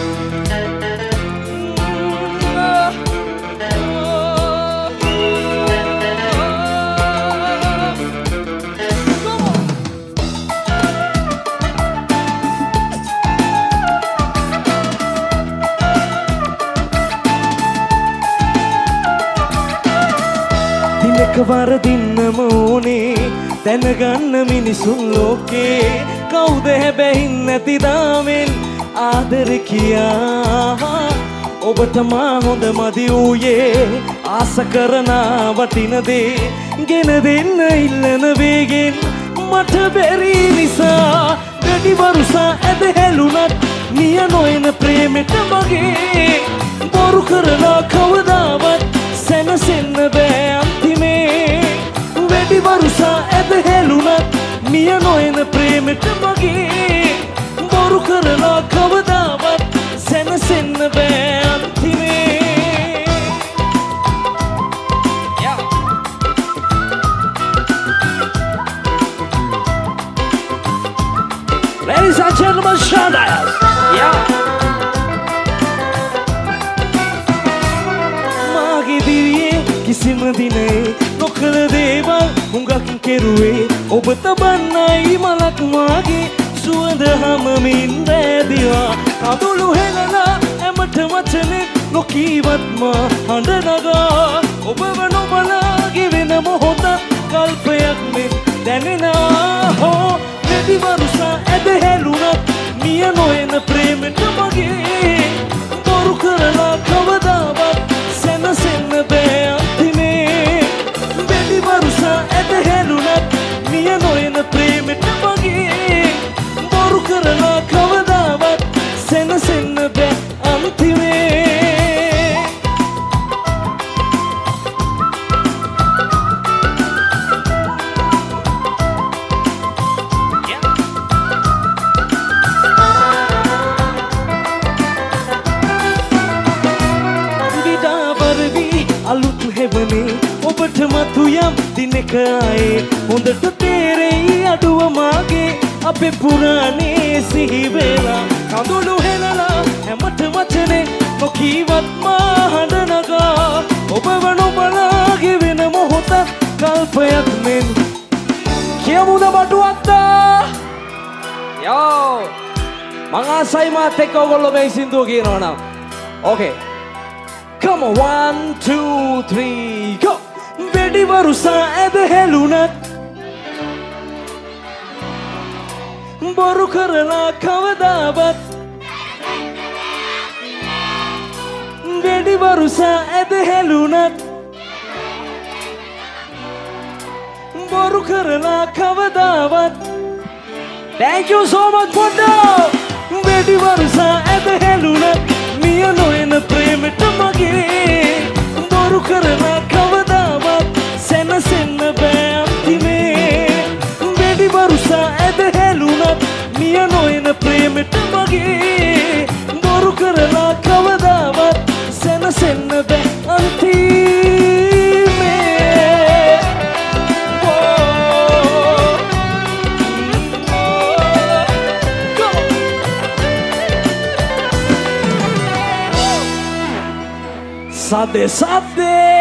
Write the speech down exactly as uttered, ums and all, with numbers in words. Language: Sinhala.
දිනකවර දින්නම ඕනේ දැනගන්න මිනිසුන් ලෝකේ කවුද හැබැයි නැති දාමෙන් ආදර කියා ඔබට මා හොඳ මදි වූයේ ආස කරන වටින දේ ගෙන දෙන්න ඉල්ලන වේගෙන් මට බැරි නිසා වැඩි වරුසා ඇද හැලුණත් නිය නොයන ප්‍රේමෙට මගේ බොරු කරලා කවදාවත් සැනසෙන්න බෑ අන්තිමේ වැඩි වරුසා ඇද හැලුණත් නිය නොයන ප්‍රේමෙට මගේ බොරු කරලා කවදාවත් සැනසෙන්න බෑ අන්තිමේ. Ladies and gentlemen, Shondas. Yeah. Mage diye කිසිම දිනේ නොකළ දේවල් හුඟක් කෙරුවේ ඔබ තබන්නයි මලක් මාගේ සුවඳ හමමින් රැදිවා කඳුළු හෙලලා ඇමට වචනෙක් නොකීවත් මා හඬ නගා ඔබව නොබලා ගෙවෙන මොහොත කල්පයක් මෙන් දැනෙනා හෝ වැඩි වරුසා ඇද හැලුණත් මිය නොයන ප්‍රේමෙට මගේ බොරු කරලා කවදාවත් සැනසෙන්න බෑ අන්තිමේ වැඩි වරුසා ඇද හැලුණත් මිය නොයන ප්‍රේමෙට මගේ බොරු කරලා කවදාවත් සැනසෙන්න බෑ අන්තිමේ. අලුත් හැවනේ ඔබට මතු යම් දිනක ආයේ හොඳට තේරෙයි අඩුව මාගේ අපේ පුරාණේ සිහි වෙලා කඳුළු හෙලලා හැමත වචනේ නොකීවත් මා හඬ නගා ඔබව නොබලා ගෙවෙන මොහොත කල්පයක් මෙන් කියමුද බඩුවත්තා යෝ මං ආසයි මාත් එක්ක ඔයගොල්ලෝ මේ සින්දුව කියනවා නම් ඕකේ. Come on, one, two, three, go! වැඩි වරුසා ඇද හැලුණත් බොරු කරලා කවදාවත් වැඩි වරුසා ඇද හැලුණත් බොරු කරලා කවදාවත් Thank you so much Pondo! වැඩි වරුසා ඇද හැලුණත් මිය නොයන ප්‍රේමෙට මගේ බොරු කරලා කවදාවත් සැනසෙන්න බෑ අන්තිමේ වැඩි වරුසා ඇද හැලුණත් මිය නොයන ප්‍රේමෙට මගේ බොරු කරලා කවදාවත් සැනසෙන්න බෑ අන්තිමේ. Sade, sade.